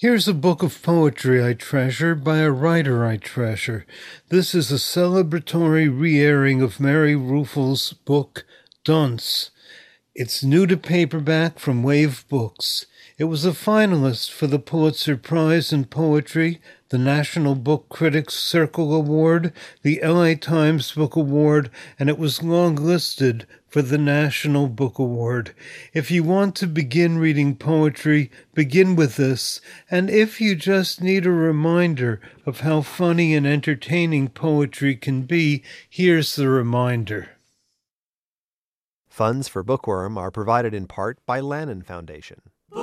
Here's a book of poetry I treasure by a writer I treasure. This is a celebratory re-airing of Mary Ruefle's book, Dunce. It's new to paperback from Wave Books. It was a finalist for the Pulitzer Prize in Poetry, the National Book Critics Circle Award, the LA Times Book Award, and it was long-listed for the National Book Award. If you want to begin reading poetry, begin with this, and if you just need a reminder of how funny and entertaining poetry can be, here's the reminder. Funds for Bookworm are provided in part by Lannan Foundation.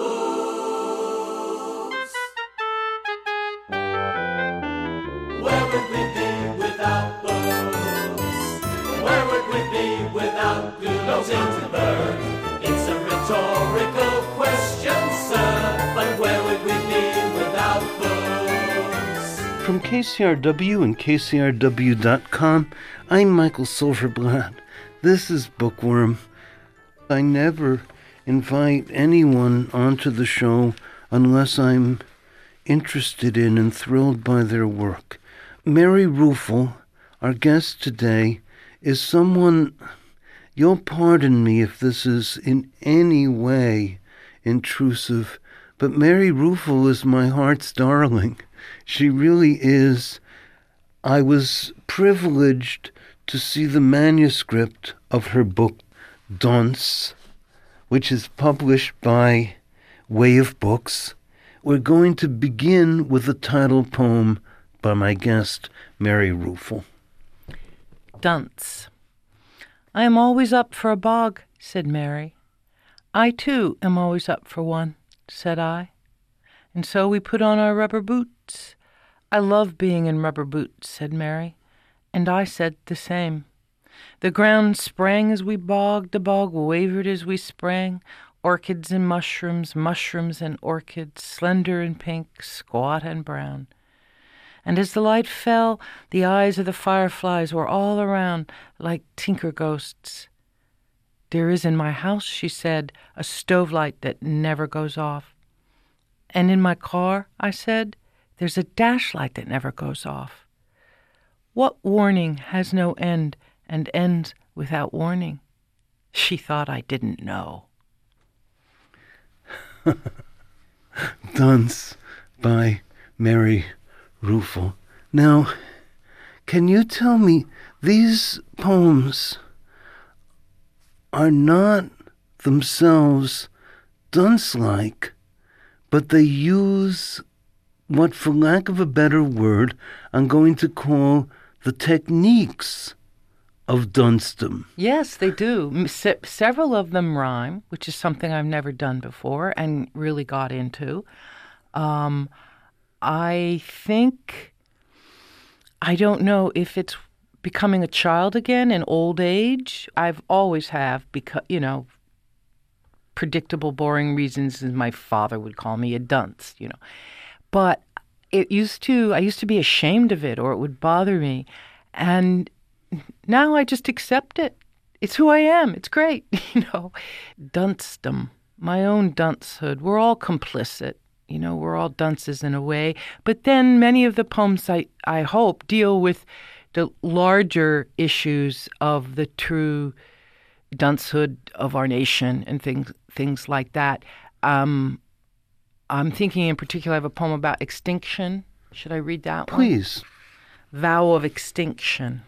Where would we be without books? Where would we be without good Gutenberg? It's a rhetorical question, sir, but where would we be without books? From KCRW and KCRW.com, I'm Michael Silverblatt. This is Bookworm. I never invite anyone onto the show unless I'm interested in and thrilled by their work. Mary Ruefle, our guest today, is someone, you'll pardon me if this is in any way intrusive, but Mary Ruefle is my heart's darling. She really is. I was privileged to see the manuscript of her book, Dunce, which is published by Wave Books. We're going to begin with a title poem by my guest, Mary Ruefle. Dunce. I am always up for a bog, said Mary. I, too, am always up for one, said I. And so we put on our rubber boots. I love being in rubber boots, said Mary. And I said the same. The ground sprang as we bogged, the bog wavered as we sprang, orchids and mushrooms, mushrooms and orchids, slender and pink, squat and brown. And as the light fell, the eyes of the fireflies were all around, like tinker ghosts. There is in my house, she said, a stove light that never goes off. And in my car, I said, there's a dash light that never goes off. What warning has no end and ends without warning? She thought I didn't know. Dunce by Mary Ruefle. Now, can you tell me, these poems are not themselves dunce-like, but they use what, for lack of a better word, I'm going to call the techniques of duncedom. Yes, they do. Several of them rhyme, which is something I've never done before and really got into. I think, I don't know if it's becoming a child again in old age. I've always have, because, predictable, boring reasons, as my father would call me, a dunce, But I used to be ashamed of it, or it would bother me. And now I just accept it. It's who I am. It's great, Duncedom, my own duncehood. We're all complicit. We're all dunces in a way. But then many of the poems, I hope, deal with the larger issues of the true duncehood of our nation and things like that. I'm thinking in particular, I have a poem about extinction. Should I read that one? Please. Vow of Extinction.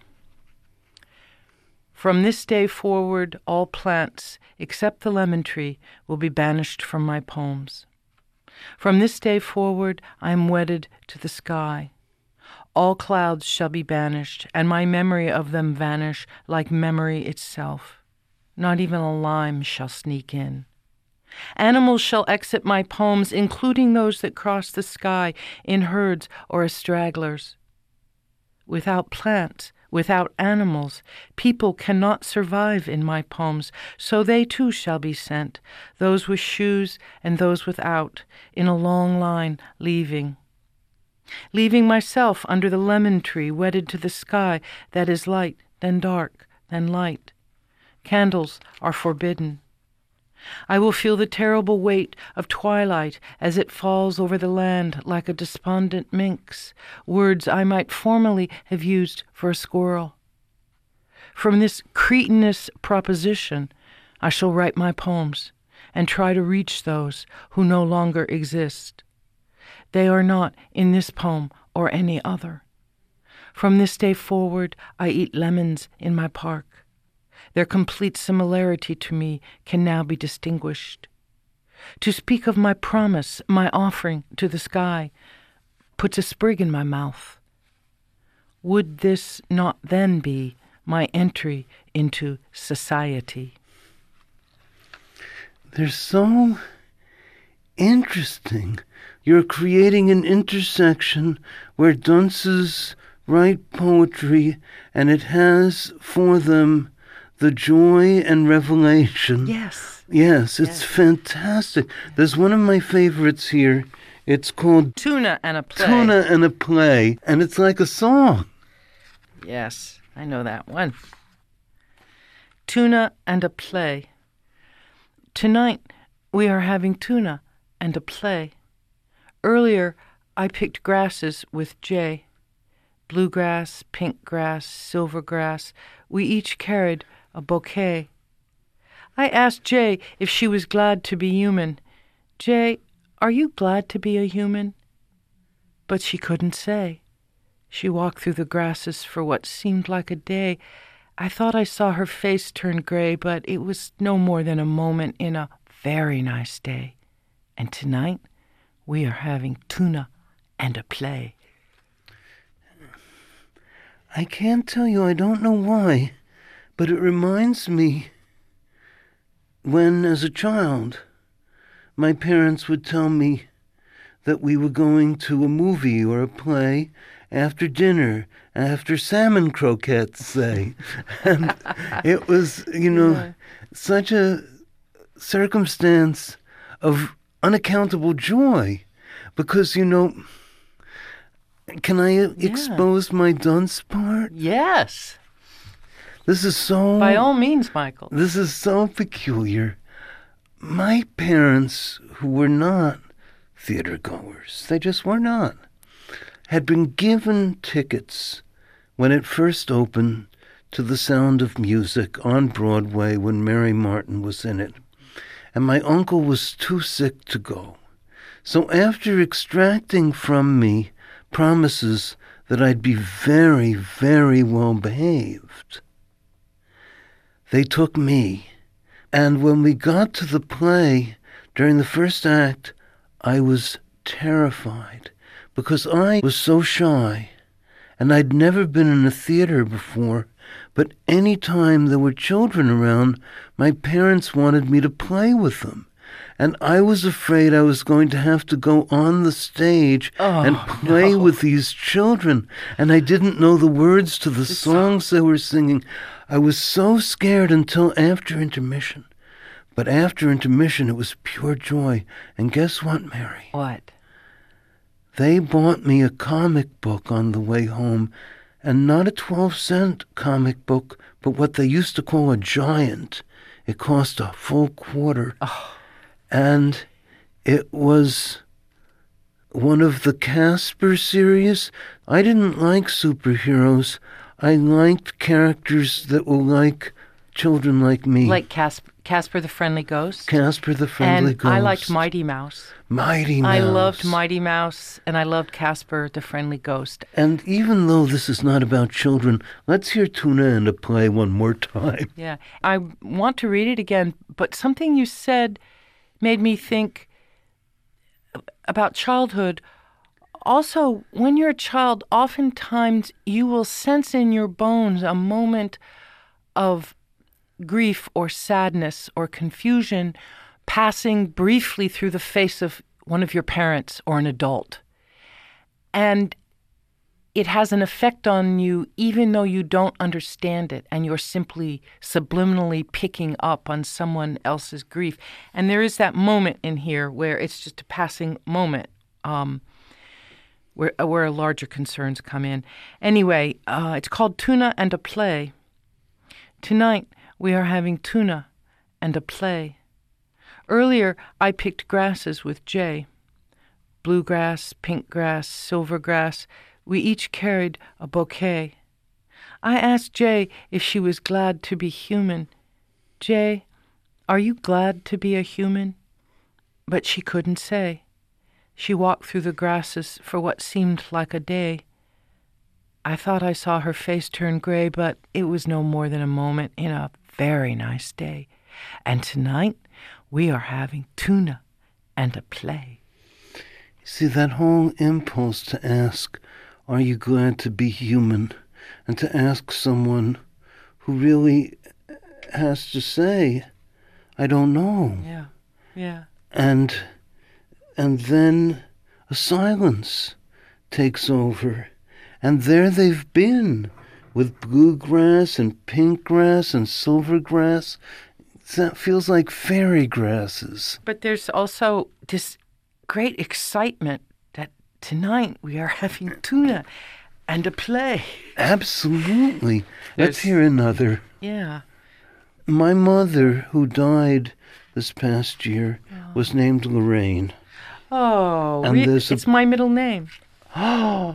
From this day forward, all plants, except the lemon tree, will be banished from my poems. From this day forward, I am wedded to the sky. All clouds shall be banished, and my memory of them vanish like memory itself. Not even a lime shall sneak in. Animals shall exit my poems, including those that cross the sky in herds or as stragglers. Without plants, without animals, people cannot survive in my poems, so they too shall be sent, those with shoes and those without, in a long line, leaving myself under the lemon tree, wedded to the sky that is light, then dark, then light. Candles are forbidden. I will feel the terrible weight of twilight as it falls over the land like a despondent minx, words I might formerly have used for a squirrel. From this cretinous proposition, I shall write my poems and try to reach those who no longer exist. They are not in this poem or any other. From this day forward, I eat lemons in my park. Their complete similarity to me can now be distinguished. To speak of my promise, my offering to the sky, puts a sprig in my mouth. Would this not then be my entry into society? They're so interesting. You're creating an intersection where dunces write poetry, and it has for them the joy and revelation. Yes. Yes, it's fantastic. There's one of my favorites here. It's called Tuna and a Play. Tuna and a Play, and it's like a song. Yes, I know that one. Tuna and a Play. Tonight we are having tuna and a play. Earlier I picked grasses with Jay. Bluegrass, pink grass, silver grass. We each carried a bouquet. I asked Jay if she was glad to be human. Jay, are you glad to be a human? But she couldn't say. She walked through the grasses for what seemed like a day. I thought I saw her face turn gray, but it was no more than a moment in a very nice day. And tonight, we are having tuna and a play. I can't tell you, I don't know why, but it reminds me when, as a child, my parents would tell me that we were going to a movie or a play after dinner, after salmon croquettes, say. And it was, such a circumstance of unaccountable joy because, can I expose my dunce part? Yes. This is so... By all means, Michael. This is so peculiar. My parents, who were not theater goers, they just were not, had been given tickets when it first opened to The Sound of Music on Broadway when Mary Martin was in it. And my uncle was too sick to go. So after extracting from me promises that I'd be very, very well behaved, they took me. And when we got to the play, during the first act, I was terrified because I was so shy and I'd never been in a theater before, but any time there were children around, my parents wanted me to play with them. And I was afraid I was going to have to go on the stage and play with these children. And I didn't know the words to the songs they were singing. I was so scared until after intermission. But after intermission, it was pure joy. And guess what, Mary? What? They bought me a comic book on the way home. And not a 12-cent comic book, but what they used to call a giant. It cost a full quarter. Oh. And it was one of the Casper series. I didn't like superheroes. I liked characters that were like children like me. Like Casper the Friendly Ghost? Casper the Friendly Ghost. And I liked Mighty Mouse. Mighty Mouse. I loved Mighty Mouse, and I loved Casper the Friendly Ghost. And even though this is not about children, let's hear Tuna and a Play one more time. Yeah, I want to read it again, but something you said made me think about childhood. Also, when you're a child, oftentimes you will sense in your bones a moment of grief or sadness or confusion passing briefly through the face of one of your parents or an adult. And it has an effect on you even though you don't understand it and you're simply subliminally picking up on someone else's grief. And there is that moment in here where it's just a passing moment where larger concerns come in. Anyway, it's called Tuna and a Play. Tonight we are having tuna and a play. Earlier, I picked grasses with Jay. Bluegrass, pink grass, silver grass. We each carried a bouquet. I asked Jay if she was glad to be human. Jay, are you glad to be a human? But she couldn't say. She walked through the grasses for what seemed like a day. I thought I saw her face turn gray, but it was no more than a moment in a very nice day. And tonight, we are having tuna and a play. See, that whole impulse to ask, are you glad to be human? And to ask someone who really has to say, I don't know. Yeah. And then a silence takes over. And there they've been, with bluegrass and pink grass and silver grass. That feels like fairy grasses. But there's also this great excitement that tonight we are having tuna and a play. Absolutely. Let's hear another. Yeah. My mother, who died this past year, was named Lorraine. Oh, And it's my middle name. Oh,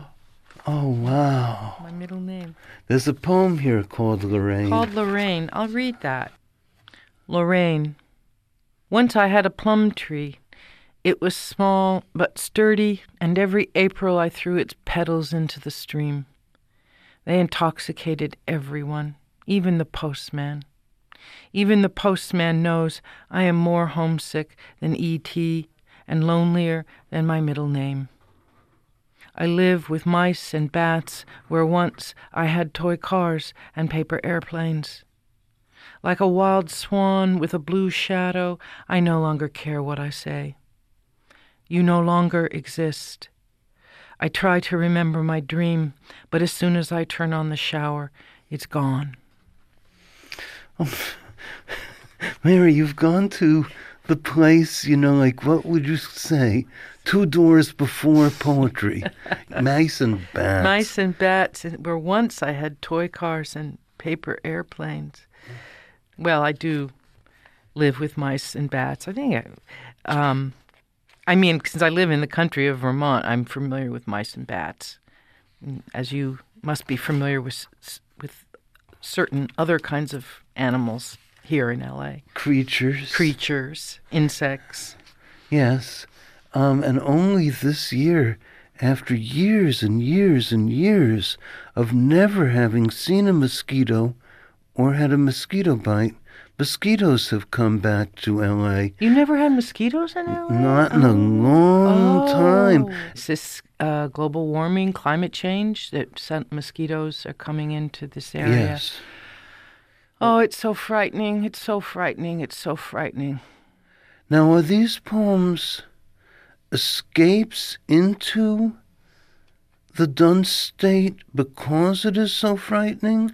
wow. My middle name. There's a poem here called Lorraine. Called Lorraine. I'll read that. Lorraine. Once I had a plum tree. It was small but sturdy, and every April I threw its petals into the stream. They intoxicated everyone, even the postman. Even the postman knows I am more homesick than E.T. and lonelier than my middle name. I live with mice and bats where once I had toy cars and paper airplanes. Like a wild swan with a blue shadow, I no longer care what I say. You no longer exist. I try to remember my dream, but as soon as I turn on the shower, it's gone. Oh, Mary, you've gone to the place, like, what would you say? 2 doors before poetry. Mice and bats. Mice and bats, where once I had toy cars and paper airplanes. Well, I do live with mice and bats. I think, since I live in the country of Vermont, I'm familiar with mice and bats. As you must be familiar with certain other kinds of animals here in L.A. Creatures, insects. Yes. And only this year, after years and years and years of never having seen a mosquito or had a mosquito bite, mosquitoes have come back to L.A. You never had mosquitoes in L.A.? Not in a long time. Is this global warming, climate change, that mosquitoes are coming into this area? Yes. Oh, it's so frightening. It's so frightening. It's so frightening. Now, are these poems escapes into the dunce state because it is so frightening?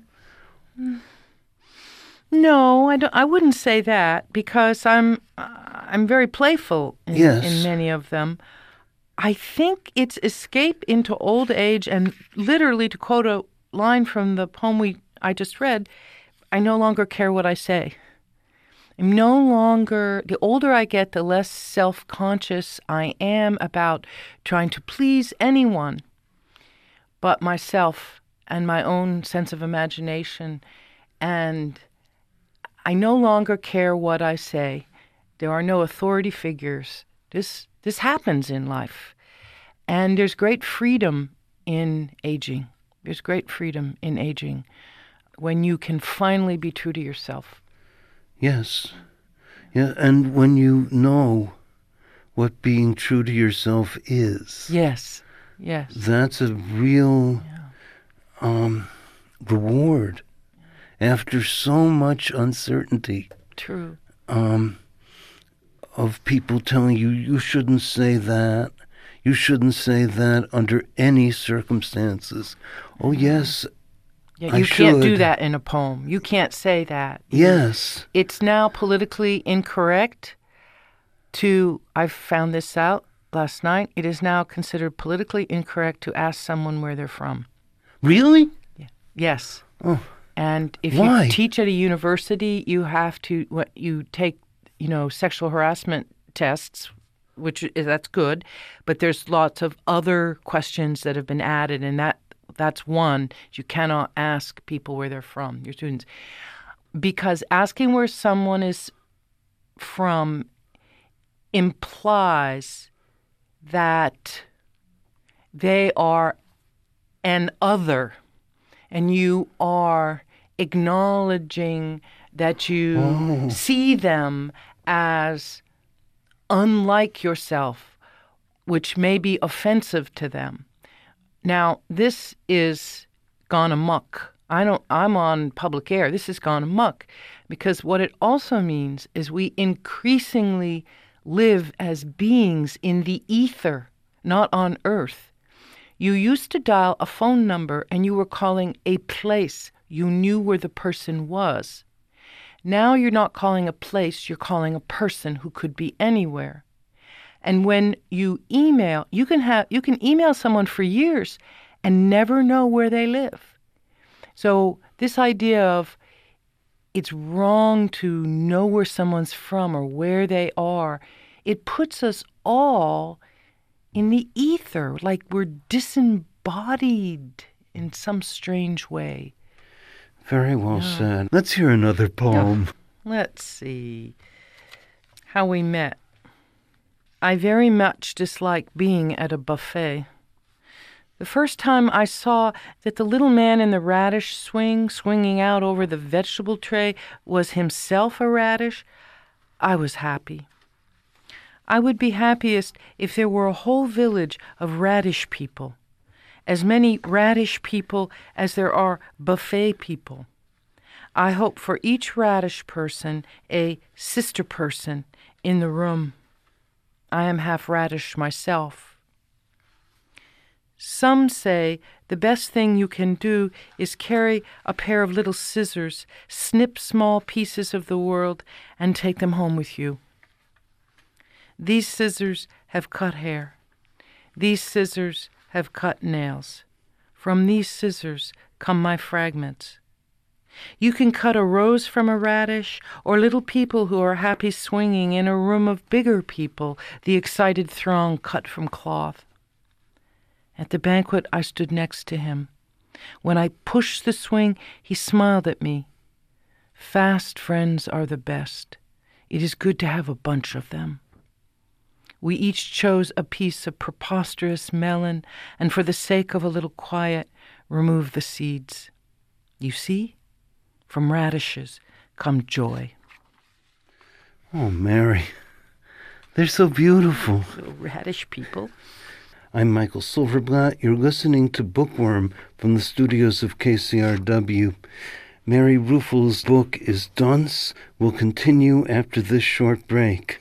No, I wouldn't say that, because I'm very playful in many of them. I think it's escape into old age, and literally, to quote a line from the poem I just read, I no longer care what I say. I'm no longer, the older I get, the less self-conscious I am about trying to please anyone but myself and my own sense of imagination. And I no longer care what I say. There are no authority figures. This happens in life. And there's great freedom in aging. There's great freedom in aging when you can finally be true to yourself. Yes. Yeah, and when you know what being true to yourself is. Yes. That's a real reward after so much uncertainty. True. Of people telling you, you shouldn't say that. You shouldn't say that under any circumstances. Oh, yes, yeah, you can't do that in a poem. You can't say that. Yes. It's now politically incorrect I found this out last night, it is now considered politically incorrect to ask someone where they're from. Really? Yeah. Yes. Oh. And if Why? you teach at a university, you have to, you take sexual harassment tests, that's good, but there's lots of other questions that have been added, and that's one. You cannot ask people where they're from, your students, because asking where someone is from implies that they are an other, and you are acknowledging that you see them as unlike yourself, which may be offensive to them. Now, this is gone amok. I'm on public air. This has gone amok, because what it also means is we increasingly live as beings in the ether, not on earth. You used to dial a phone number and you were calling a place. You knew where the person was. Now you're not calling a place, you're calling a person who could be anywhere. And when you email, you can email someone for years and never know where they live. So this idea of it's wrong to know where someone's from or where they are, it puts us all in the ether, like we're disembodied in some strange way. Very well said. Let's hear another poem. Let's see. How we met. I very much dislike being at a buffet. The first time I saw that the little man in the radish swinging out over the vegetable tray, was himself a radish, I was happy. I would be happiest if there were a whole village of radish people, as many radish people as there are buffet people. I hope for each radish person a sister person in the room. I am half radish myself. Some say the best thing you can do is carry a pair of little scissors, snip small pieces of the world, and take them home with you. These scissors have cut hair. These scissors have cut nails. From these scissors come my fragments. You can cut a rose from a radish, or little people who are happy swinging in a room of bigger people, the excited throng cut from cloth. At the banquet, I stood next to him. When I pushed the swing, he smiled at me. Fast friends are the best. It is good to have a bunch of them. We each chose a piece of preposterous melon, and for the sake of a little quiet, removed the seeds. You see, from radishes come joy. Oh, Mary, they're so beautiful. Little radish people. I'm Michael Silverblatt. You're listening to Bookworm from the studios of KCRW. Mary Ruefle's book is Dunce. We'll continue after this short break.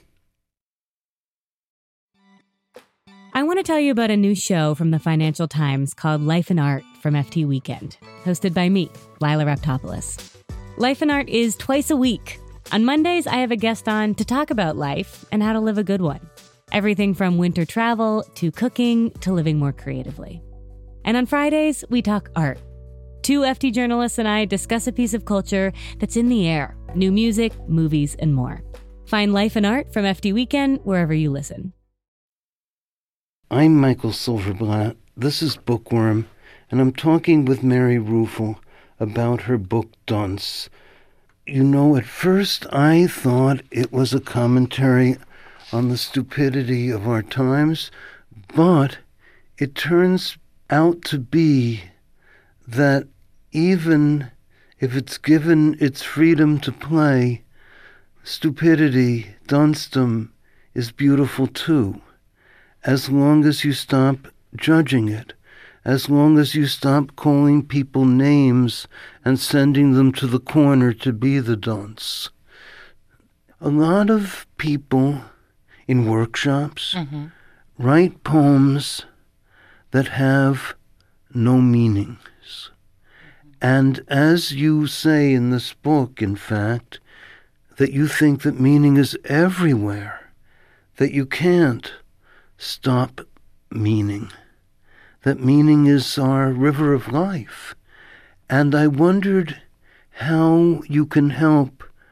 I want to tell you about a new show from the Financial Times called Life and Art from FT Weekend, hosted by me, Lila Raptopoulos. Life and Art is twice a week. On Mondays, I have a guest on to talk about life and how to live a good one. Everything from winter travel to cooking to living more creatively. And on Fridays, we talk art. Two FT journalists and I discuss a piece of culture that's in the air, new music, movies, and more. Find Life and Art from FT Weekend wherever you listen. I'm Michael Silverblatt. This is Bookworm, and I'm talking with Mary Ruefle about her book Dunce. You know, at first I thought it was a commentary on the stupidity of our times, but it turns out to be that even if it's given its freedom to play, stupidity, duncedom, is beautiful too. As long as you stop judging it, as long as you stop calling people names and sending them to the corner to be the dunce. A lot of people in workshops write poems that have no meanings. And as you say in this book, in fact, that you think that meaning is everywhere, that you can't stop meaning, that meaning is our river of life. And I wondered how you can help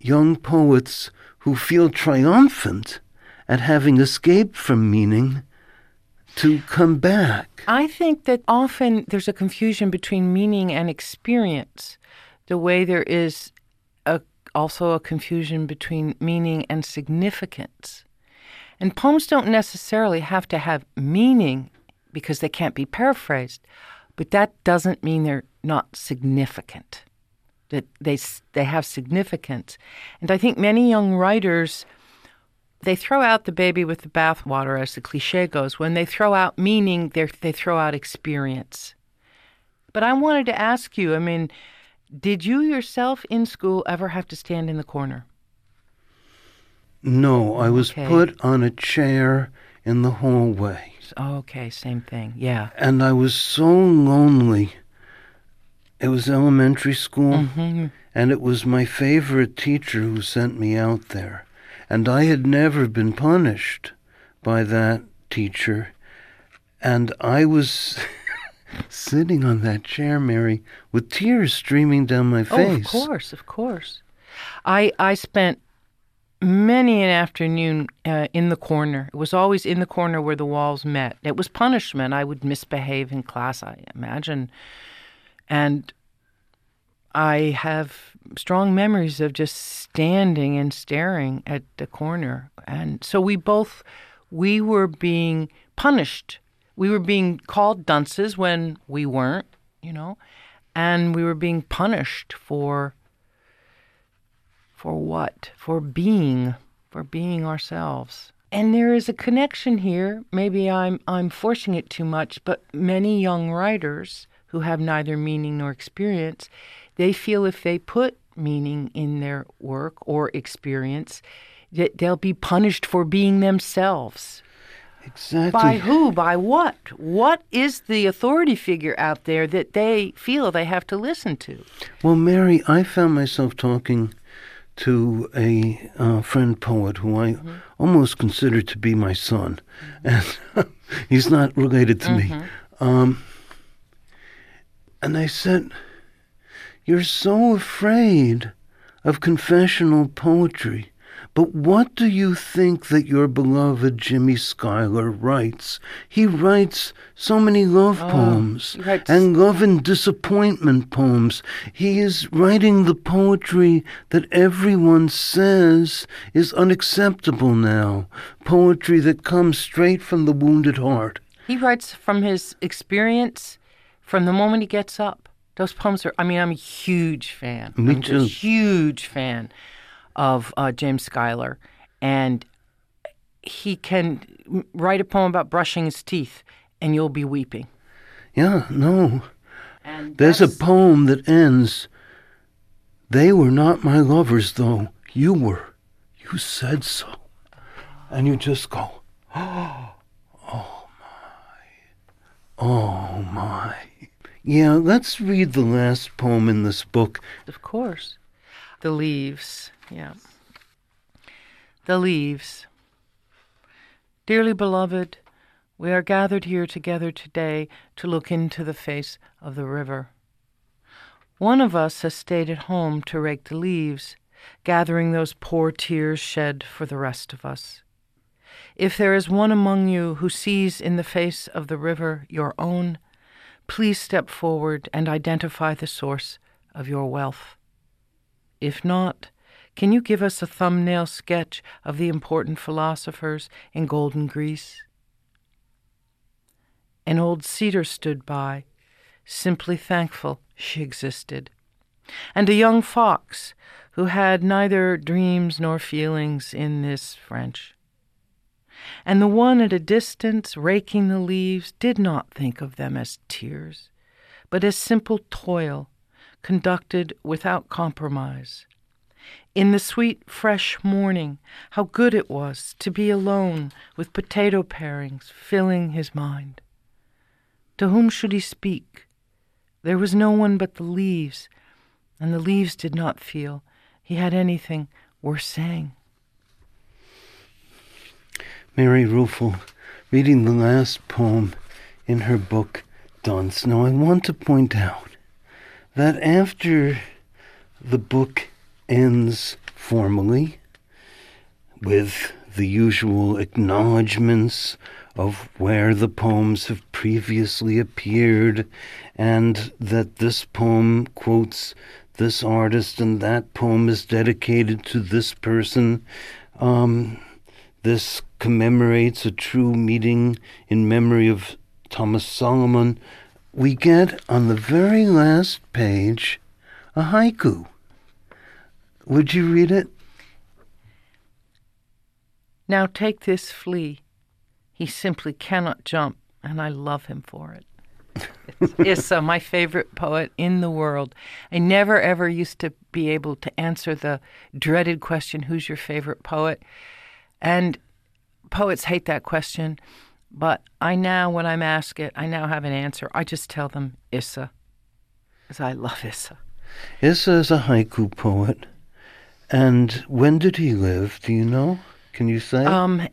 young poets who feel triumphant at having escaped from meaning to come back. I think that often there's a confusion between meaning and experience, the way there is also a confusion between meaning and significance. And poems don't necessarily have to have meaning because they can't be paraphrased, but that doesn't mean they're not significant, that they have significance. And I think many young writers, they throw out the baby with the bathwater, as the cliche goes. When they throw out meaning, they throw out experience. But I wanted to ask you, I mean, did you yourself in school ever have to stand in the corner? No, I was put on a chair in the hallway. Okay, same thing, yeah. And I was so lonely. It was elementary school, and it was my favorite teacher who sent me out there. And I had never been punished by that teacher. And I was sitting on that chair, Mary, with tears streaming down my face. Oh, of course. I spent many an afternoon in the corner. It was always in the corner where the walls met. It was punishment. I would misbehave in class, I imagine. And I have strong memories of just standing and staring at the corner. And so we were being punished. We were being called dunces when we weren't, and we were being punished for what? For being ourselves. And there is a connection here. Maybe I'm forcing it too much, but many young writers who have neither meaning nor experience, they feel if they put meaning in their work or experience, that they'll be punished for being themselves. Exactly. By who? By what? What is the authority figure out there that they feel they have to listen to? Well, Mary, I found myself talking to a friend poet who I almost consider to be my son. And he's not related to me. And I said, "You're so afraid of confessional poetry. But what do you think that your beloved Jimmy Schuyler writes? He writes so many love poems and love and disappointment poems. He is writing the poetry that everyone says is unacceptable now, poetry that comes straight from the wounded heart." He writes from his experience from the moment he gets up. Those poems are, I'm a huge fan. Me too. I'm a huge fan of James Schuyler, and he can write a poem about brushing his teeth, and you'll be weeping. Yeah, no. And there's a poem that ends, "They were not my lovers, though. You were. You said so." And you just go, oh my. Yeah, let's read the last poem in this book. Of course. The Leaves. Yeah. The Leaves. Dearly beloved, we are gathered here together today to look into the face of the river. One of us has stayed at home to rake the leaves, gathering those poor tears shed for the rest of us. If there is one among you who sees in the face of the river your own, please step forward and identify the source of your wealth. If not, can you give us a thumbnail sketch of the important philosophers in golden Greece? An old cedar stood by, simply thankful she existed, and a young fox who had neither dreams nor feelings in this French. And the one at a distance raking the leaves did not think of them as tears, but as simple toil conducted without compromise. In the sweet, fresh morning, how good it was to be alone with potato parings filling his mind. To whom should he speak? There was no one but the leaves, and the leaves did not feel he had anything worth saying. Mary Ruefle, reading the last poem in her book, Dunce. Now, I want to point out that after the book ends formally, with the usual acknowledgments of where the poems have previously appeared, and that this poem quotes this artist and that poem is dedicated to this person. This commemorates a true meeting in memory of Thomas Solomon. We get on the very last page a haiku. Would you read it? Now take this flea. He simply cannot jump, and I love him for it. It's Issa, my favorite poet in the world. I never, ever used to be able to answer the dreaded question, who's your favorite poet? And poets hate that question. But I now, when I'm asked it, I now have an answer. I just tell them Issa, because I love Issa. Issa is a haiku poet. And when did he live? Do you know? Can you say?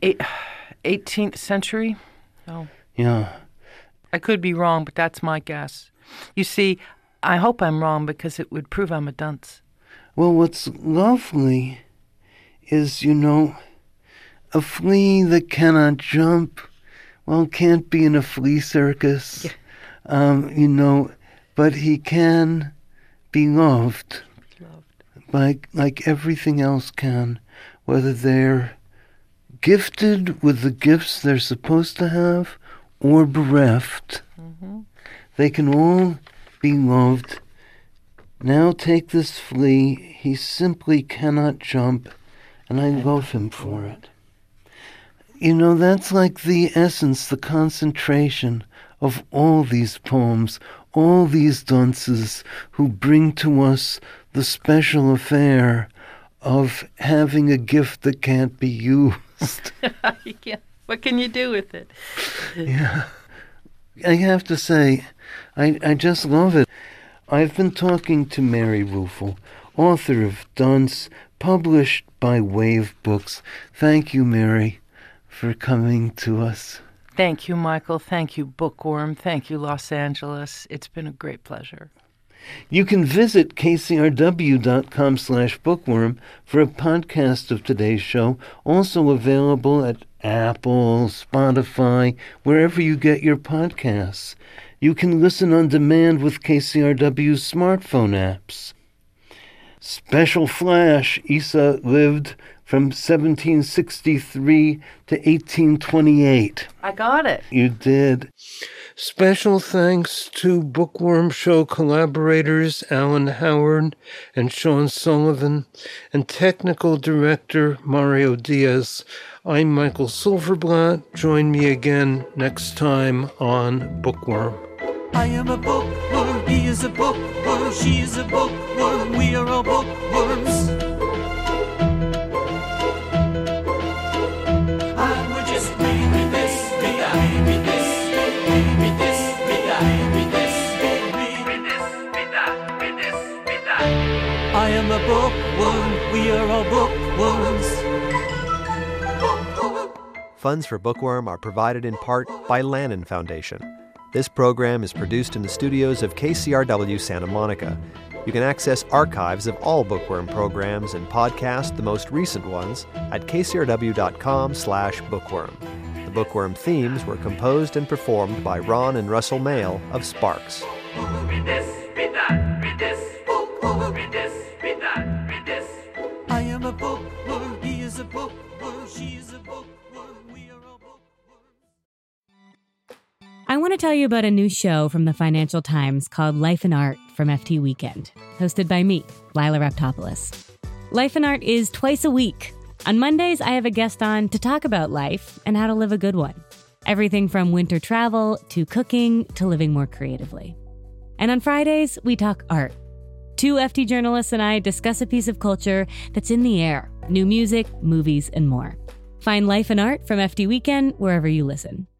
18th century. Oh. Yeah. I could be wrong, but that's my guess. You see, I hope I'm wrong because it would prove I'm a dunce. Well, what's lovely is, a flea that cannot jump, well, can't be in a flea circus, Yeah. But he can be loved. Like everything else can, whether they're gifted with the gifts they're supposed to have or bereft. Mm-hmm. They can all be loved. Now take this flea, he simply cannot jump, and I love him for it. That's like the essence, the concentration of all these poems, all these dunces who bring to us the special affair of having a gift that can't be used. Yeah. What can you do with it? Yeah. I have to say, I just love it. I've been talking to Mary Ruefle, author of Dunce, published by Wave Books. Thank you, Mary, for coming to us. Thank you, Michael. Thank you, Bookworm. Thank you, Los Angeles. It's been a great pleasure. You can visit kcrw.com/bookworm for a podcast of today's show, also available at Apple, Spotify, wherever you get your podcasts. You can listen on demand with KCRW's smartphone apps. Special flash, Issa lived from 1763 to 1828. I got it. You did. Special thanks to Bookworm Show collaborators Alan Howard and Sean Sullivan and technical director Mario Diaz. I'm Michael Silverblatt. Join me again next time on Bookworm. I am a bookworm, he is a bookworm, she is a bookworm, we are all bookworms. And we're just read this, read that, read this, read this, read that, read this, read this, read that, read this, read that. I am a bookworm, we are all bookworms. Funds for Bookworm are provided in part by Lannan Foundation. This program is produced in the studios of KCRW Santa Monica. You can access archives of all Bookworm programs and podcast the most recent ones at kcrw.com/bookworm. The Bookworm themes were composed and performed by Ron and Russell Mail of Sparks. Read this, read that, read this, read this, read that, read this. I am a bookworm, he is a bookworm, she is a bookworm, we are all bookworms. I want to tell you about a new show from the Financial Times called Life and Art from FT Weekend, hosted by me, Lila Raptopoulos. Life and Art is twice a week. On Mondays, I have a guest on to talk about life and how to live a good one. Everything from winter travel to cooking to living more creatively. And on Fridays, we talk art. Two FT journalists and I discuss a piece of culture that's in the air, new music, movies, and more. Find Life and Art from FT Weekend wherever you listen.